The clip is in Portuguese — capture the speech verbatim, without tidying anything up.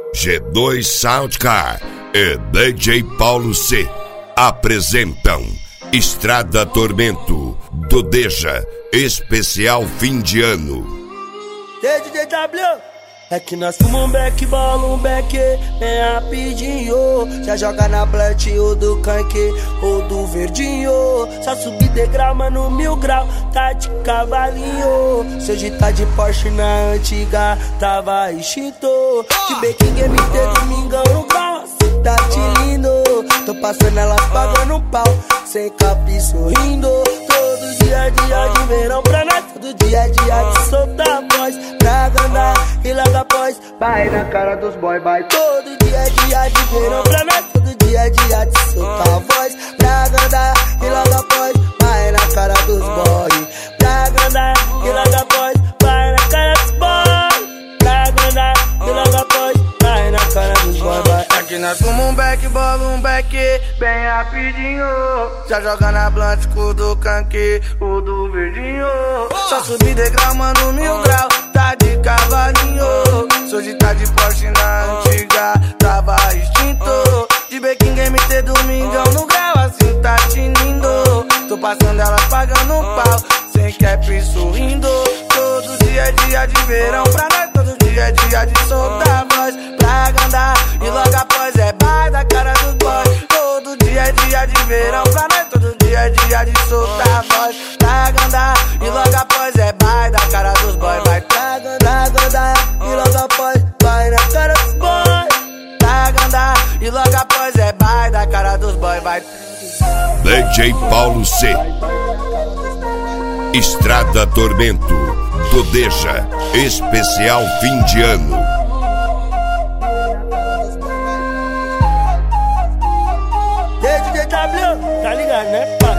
G dois Soundcar e D J Paulo C apresentam Estrada Tormento do Deja, especial fim de ano. D J W, é que nós fumamos um beck, bola um beck, bem rapidinho. Já joga na plant ou do canque ou do verdinho. Só subir degrau, mano, mil grau, tá de cavalinho. Se hoje tá de Porsche na antiga, tava extinto. De Baking M T, domingão no grau, cê tá de lindo. Tô passando elas pagando um pau, sem capi sorrindo. Todo dia, dia de verão pra nós, todo dia, dia de soltar a voz. Pra andar e logo após, vai na cara dos boy, vai. Todo dia, dia de verão pra nós, todo dia, dia de soltar a voz. Pra andar e logo após, vai na cara dos boy. Pra andar e logo após, vai na cara dos boy. Pra andar e logo após, vai na cara dos boy, vai. Aqui nós fumamos um beck, bola um beck, bem rapidinho. Já joga na blunt com o do canque, o do verdinho. Só subir degrau, mano, mil grau, tá de cavalinho. Se hoje tá de Porsche na antiga, tava extinto. De Baking M T, domingão no grau, assim tá tinindo. Tô passando elas pagando um pau, sem cap sorrindo. Todo dia é dia de verão pra nós, todo dia é dia de soltar a voz. Pra andar e logo após é bar da cara dos boys. Todo dia é dia de verão pra nós, todo dia é dia de soltar a voz. Pra andar e logo após é bar da cara dos boys. Vai pra andar, andar e logo após vai na cara dos boys. Pra andar e logo após é bar da cara dos boys. Vai D J Paulo C, Estrada Tormento do Deja, especial fim de ano. D J W, tá ligado, né, pai?